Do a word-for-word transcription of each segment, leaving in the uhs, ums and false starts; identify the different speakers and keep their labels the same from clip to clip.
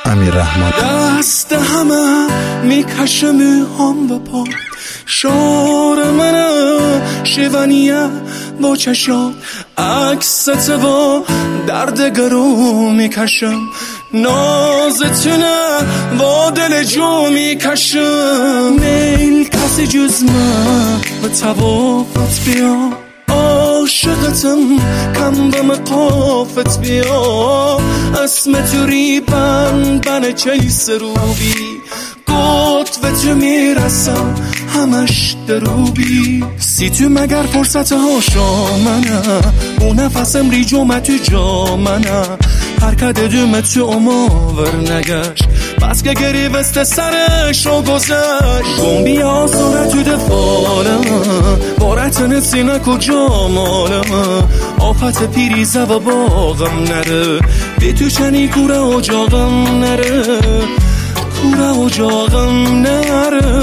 Speaker 1: امیر رحمان.
Speaker 2: دست همه میکشه موهام و پا، شعر منه شیوانیه با چشات، عکست و دردگرو میکشم، نازتونه با دل جو میکشم. نیل کسی جز من به توافت بیا، عاشقتم کم به مقافت بیا، اسم توری بند بن چیس روبی، گوت و تو میرسم همش دروبی. سی تو مگر فرصت ها شامنه، اون نفسم ری جمع تو جامنه، حرکت دوم تو اماور نگشت، بس که گری وست سرش رو گذشت. گنبی آسانه تو دفالم، بارتن سینه کجا مالم، آفت پیریزه و باغم نره، به تو چنی کوره اجاقم نره، کوره اجاقم نره.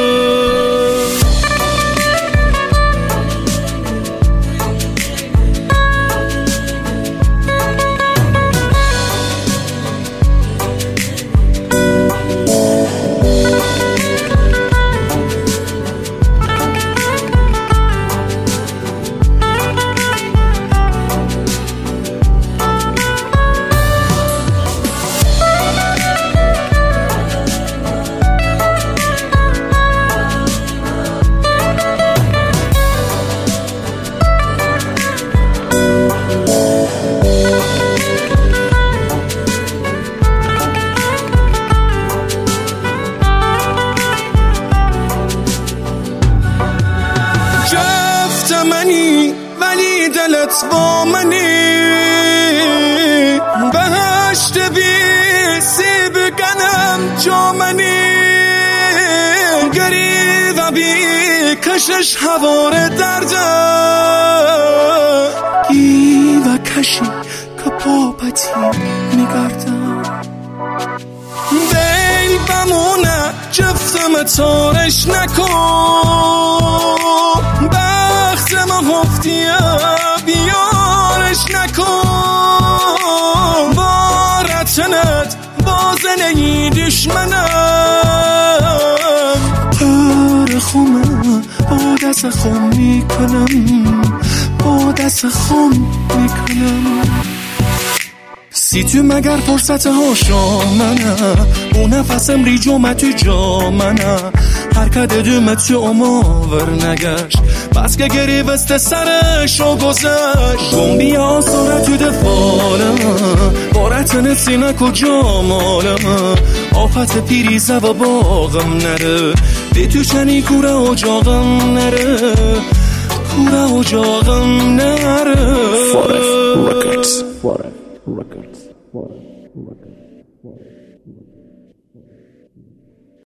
Speaker 2: منی ولی دلت با منی، بهشت بی سیب گنم جا منی، گری و بی کشش هوار درده، ای و کشی که پاپتی میگردم، بیل بمونه جفتم تارش نکن، مفتیه بیارش نکن، بارتنت بازنهی دشمنم، پر خمه با دست خم میکنم، با دست خم میکنم. سی تو مگر فرصت ها شامنه، اون نفسم ری جمع تو جامنه، حرکت دوم تو اماور نگشت، بس که گری وست سرش رو گذشت. گنبی آسانه تو دفالم، بارتن سینه کجا مالم، آفت پیریزه و باغم نره، به تو چنی کوره اجاقم نره، کوره اجاقم نره.
Speaker 1: Forever Records. Forever Records. Forever Records.